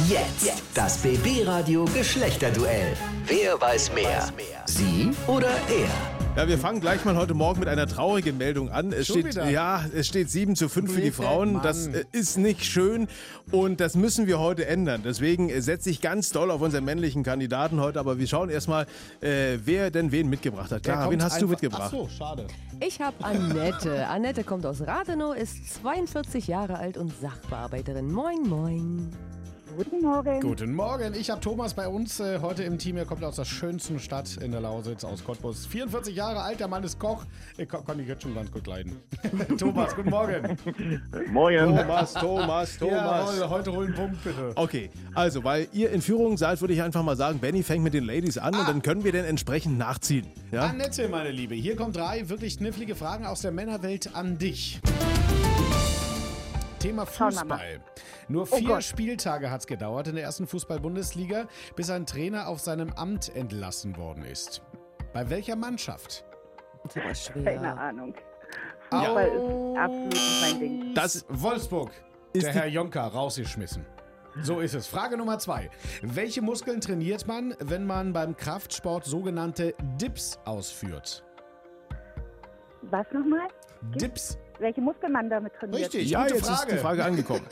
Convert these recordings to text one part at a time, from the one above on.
Jetzt das BB-Radio Geschlechterduell. Wer weiß mehr? Sie oder er? Ja, wir fangen gleich mal heute Morgen mit einer traurigen Meldung an. Es steht 7:5 für die Frauen. Das ist nicht schön und das müssen wir heute ändern. Deswegen setze ich ganz doll auf unseren männlichen Kandidaten heute. Aber wir schauen erstmal, wer denn wen mitgebracht hat. Clara, wen hast du mitgebracht? Ach so, schade. Ich habe Annette. Annette kommt aus Rathenow, ist 42 Jahre alt und Sachbearbeiterin. Moin, moin. Guten Morgen. Guten Morgen. Ich habe Thomas bei uns heute im Team. Er kommt aus der schönsten Stadt in der Lausitz, aus Cottbus. 44 Jahre alt, der Mann ist Koch. Ich kann ich jetzt schon ganz gut leiden. Thomas, guten Morgen. Moin. Thomas. Ja, heute holen Punkt, bitte. Okay, also, weil ihr in Führung seid, würde ich einfach mal sagen, Benny fängt mit den Ladies an und dann können wir dann entsprechend nachziehen. Ja? Annette, meine Liebe, hier kommen 3 wirklich knifflige Fragen aus der Männerwelt an dich. Thema Fußball. Nur 4 Spieltage hat es gedauert in der ersten Fußball-Bundesliga, bis ein Trainer auf seinem Amt entlassen worden ist. Bei welcher Mannschaft? Das war schwer. Keine Ahnung. Fußball ist absolut nicht mein Ding. Das Wolfsburg. Ist Der Herr Jonker rausgeschmissen. So ist es. Frage Nummer 2. Welche Muskeln trainiert man, wenn man beim Kraftsport sogenannte Dips ausführt? Was nochmal? Dips. Welche Muskeln man damit trainiert? Richtig, Ja, gute jetzt Frage. ist die Frage angekommen.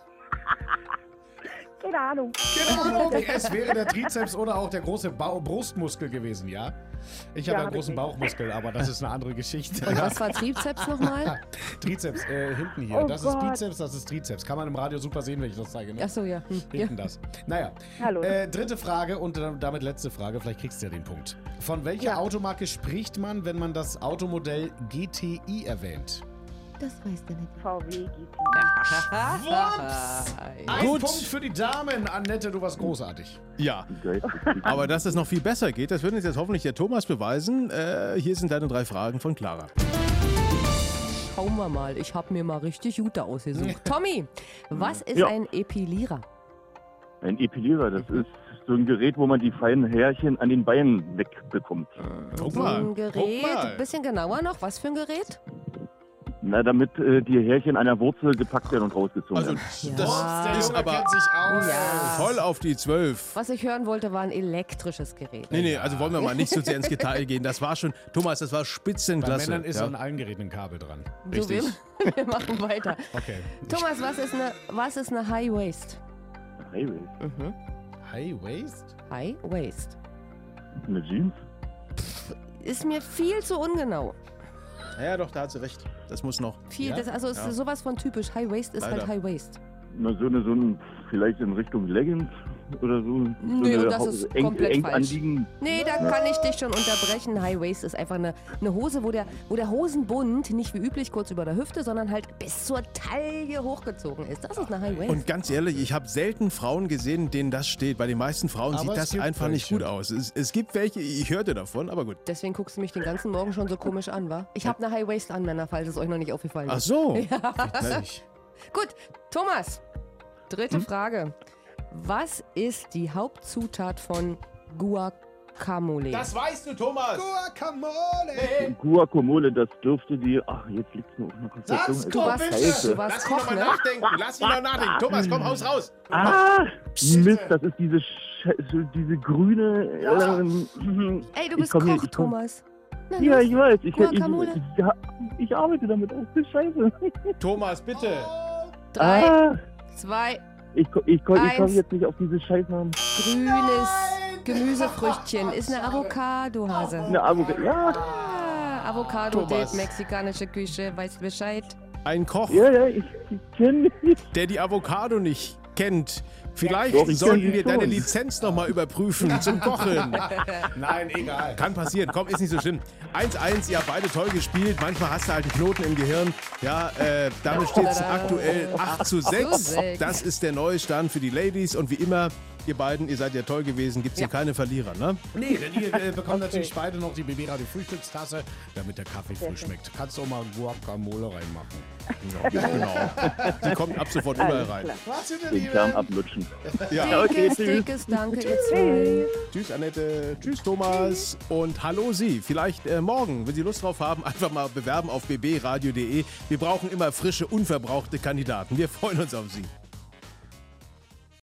Keine Ahnung. Genau, es wäre der Trizeps oder auch der große Brustmuskel gewesen, ja? Ich habe Ja, einen hab großen ich nicht. Bauchmuskel, aber das ist eine andere Geschichte. Und was war Trizeps nochmal? Trizeps, hinten hier. Oh Das Gott. ist Bizeps, das ist Trizeps. Kann man im Radio super sehen, wenn ich das zeige. Ne? Achso, ja. Hinten das. Naja, Hallo. dritte Frage und damit letzte Frage. Vielleicht kriegst du ja den Punkt. Von welcher Ja. Automarke spricht man, wenn man das Automodell GTI erwähnt? Das weiß der nicht. VW GT. Ein Gut. Punkt für die Damen. Annette, du warst großartig. Ja, aber dass es noch viel besser geht, das wird uns jetzt hoffentlich der Thomas beweisen. Hier sind deine 3 Fragen von Clara. Schauen wir mal. Ich habe mir mal richtig Gute ausgesucht. Tommy, was ist Ja. ein Epilierer? Ein Epilierer, das ist so ein Gerät, wo man die feinen Härchen an den Beinen wegbekommt. Guck So mal. ein Guck Gerät. mal. Bisschen genauer noch. Was für ein Gerät? Na, damit die Härchen an der Wurzel gepackt werden und rausgezogen Also, werden. das Der ist Junge aber kennt sich aus. Ja. voll auf die 12. Was ich hören wollte, war ein elektrisches Gerät. Nee, also wollen wir mal nicht so sehr ins Detail gehen. Das war schon, Thomas, das war Bei Spitzenklasse. Männern ist ja. an allen Geräten ein Kabel dran. So, Richtig. wir machen weiter. Okay. Thomas, was ist eine High Waist? Highway. High Waist? High Waist. Eine Jeans? Ist mir viel zu ungenau. Ja, doch, da hat sie recht. Das muss noch. Viel, Ja? das, also ist Ja. sowas von typisch. High Waist ist Leider. halt High Waist. Na, so ein, vielleicht in Richtung Leggings oder so. Nee, so und das ist komplett eng falsch. anliegen. Nee, da kann ich dich schon unterbrechen. High Waist ist einfach eine Hose, wo der Hosenbund nicht wie üblich kurz über der Hüfte, sondern halt bis zur Taille hochgezogen ist. Das ist eine High Waist. Und ganz ehrlich, ich habe selten Frauen gesehen, denen das steht. Bei den meisten Frauen Aber sieht es das gibt einfach nicht welche. gut aus. Es gibt welche, ich hörte davon, aber gut. Deswegen guckst du mich den ganzen Morgen schon so komisch an, wa? Ich habe eine High Waist an, Männer, falls es euch noch nicht aufgefallen Ach ist. so. Witzig. Gut, Thomas, dritte Frage. Was ist die Hauptzutat von Guacamole? Das weißt du, Thomas. Guacamole! Guacamole, das dürfte die... Ach, jetzt liegt's mir auf einer Konzentration. Sag's Es doch, ist bitte. scheiße. Du warst Lass ihn noch Koch, mal ne? nachdenken. Lass ihn noch nachdenken. Thomas, komm, haus raus. Ah, Mist, das ist diese grüne... Ey, du ich bist komm hier- Koch, ich komm- Thomas. Na Ja, los. ich weiß. Guacamole? Ich arbeite damit. Oh, das ist scheiße. Thomas, bitte. 3, Ah, 2, ich komme Eins. jetzt nicht auf diese Scheißnamen. grünes Gemüsefrüchtchen. Ist eine Avocado-Hase. Eine Avocado. Ja, Avocado, Thomas. Date, mexikanische Küche, weißt Bescheid. Ein Koch, ich kenne nicht. der die Avocado nicht kennt. Vielleicht Doch, ich sollten kenn wir sie deine schon. Lizenz nochmal überprüfen zum Kochen. Nein, egal. Kann passieren, komm, ist nicht so schlimm. 1-1, ihr habt beide toll gespielt. Manchmal hast du halt einen Knoten im Gehirn. Ja, damit steht es aktuell 8:6. Das ist der neue Stand für die Ladies. Und wie immer, ihr beiden, ihr seid ja toll gewesen. Gibt es hier keine Verlierer, ne? Nee, denn ihr bekommt natürlich beide noch die BB-Radio Frühstückstasse, damit der Kaffee früh schmeckt. Kannst du auch mal Guacamole reinmachen. Genau. Die kommt ab sofort überall rein. Was in der Den Darm ablutschen. Ja. Dickes, dickes Danke, ihr zwei. Tschüss, Annette. Tschüss, Thomas. Und hallo Sie. Vielleicht morgen, wenn Sie Lust drauf haben, einfach mal bewerben auf bbradio.de. Wir brauchen immer frische, unverbrauchte Kandidaten. Wir freuen uns auf Sie.